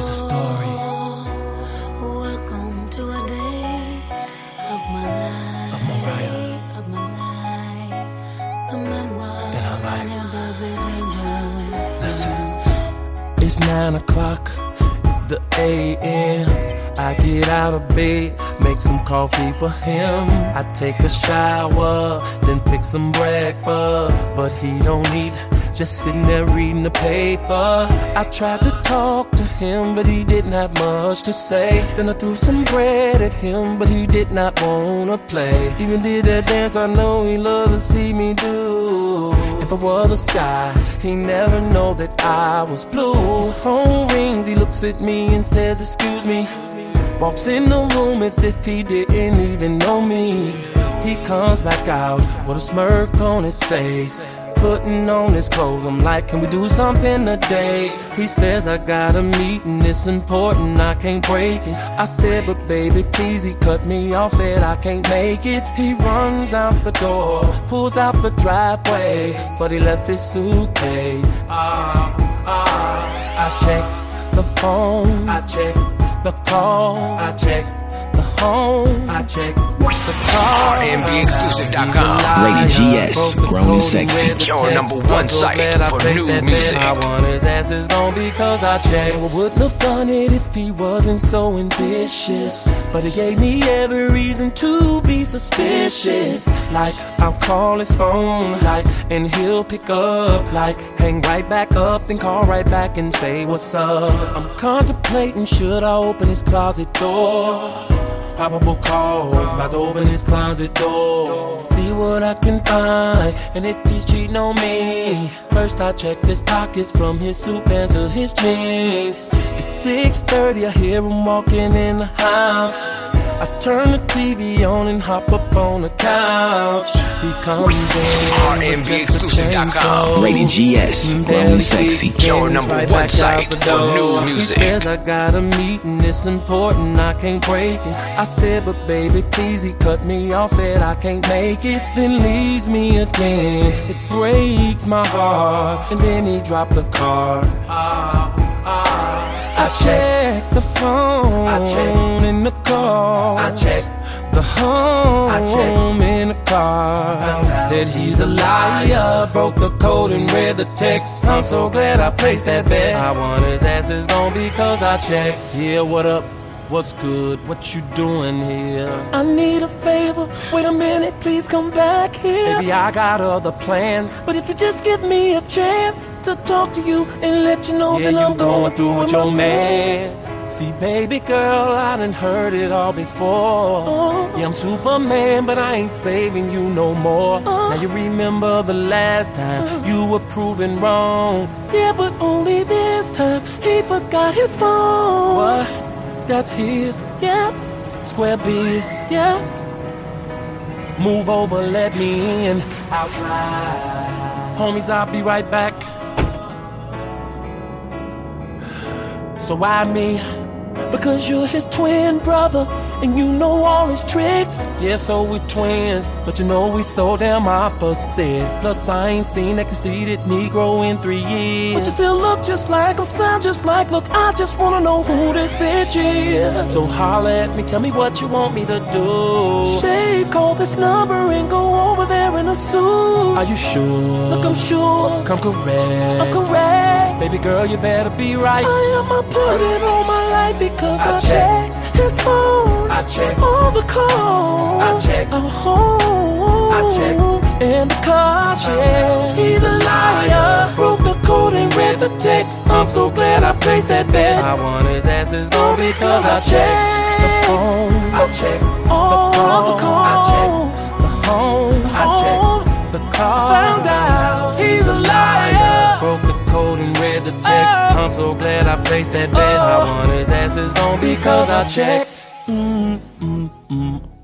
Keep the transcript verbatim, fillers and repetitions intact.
is a story. Welcome to a day of my life. Of Mariah. Of my life. The memoir In her life. of perfect angel. Listen. It's nine o'clock, the A M I get out of bed, make some coffee for him. I take a shower, then fix some breakfast. But he don't eat, just sitting there reading the paper. I tried to talk to him, but he didn't have much to say. Then I threw some bread at him, but he did not wanna play. Even did that dance I know he loved to see me do. If I were the sky, he never know that I was blue. His phone rings, he looks at me and says, excuse me. Walks in the room as if he didn't even know me. He comes back out with a smirk on his face, putting on his clothes. I'm like, can we do something today? He says, I got a meeting, it's important, I can't break it. I said, but baby, please. He cut me off, said I can't make it. He runs out the door, pulls out the driveway, but he left his suitcase. Ah, ah. I check the phone, I check the call, I check the home, I check the car. R and B exclusive dot com. Lady G S, grown and sexy. Your number one site for new music. I want his answers gone because I checked. Well, wouldn't have done it if he wasn't so ambitious, but he gave me every reason to be suspicious. Like, I'll call his phone, like, and he'll pick up, like, hang right back up, then call right back and say what's up. I'm contemplating, should I open his closet door? Probable cause, about to open his closet door, see what I can find, and if he's cheating on me. First I check his pockets, from his suit pants to his jeans. It's six thirty, I hear him walking in the house. I turn the T V on and hop up on the couch. He comes in R and B exclusive dot com. Lady G S, grown and sexy. Your number one site for new music. He says, I got a meeting, it's important, I can't break it. I said, but baby, please. He cut me off, said I can't make it, then leaves me again. It breaks my heart, and then he dropped the card. Ah, ah. I check the phone, I check in the car, I check the home, I check in the car. That he's a liar, broke the code and read the text. I'm so glad I placed that bet. I want his answers gone because I checked. Yeah, what up? What's good? What you doing here? I need a favor. Wait a minute, please come back here. Baby, I got other plans, but if you just give me a chance to talk to you and let you know, yeah, that I'm going through with your man. See, baby girl, I done heard it all before. Oh. Yeah, I'm Superman, but I ain't saving you no more. Oh. Now you remember the last time oh. you were proven wrong. Yeah, but only this time he forgot his phone. What? That's his, yeah. Square biz, yeah. Move over, let me in. I'll drive. Homies, I'll be right back. So why me? Because you're his twin brother, and you know all his tricks. Yeah, so we twins, but you know we so damn opposite. Plus I ain't seen that conceited Negro in three years. But you still look just like him, sound just like. Look, I just wanna know who this bitch is. So holla at me, tell me what you want me to do. Shave, call this number and go over there in a suit. Are you sure? Look, I'm sure. Come correct. I'm correct. Baby girl, you better be right. I am a put it on my life because I, I checked his phone. I checked all the calls. I checked our home. I checked in the car. Yeah, he's a liar. Broke the code and read the text. I'm so glad I placed that bet. I want his answers gone because I checked the phone. I checked all the calls. I checked the home. I checked the car. Found out he's a liar. Broke the code and read the text. I'm so glad I placed that bet. I want his answers gone because I checked. Mm, mm, mm.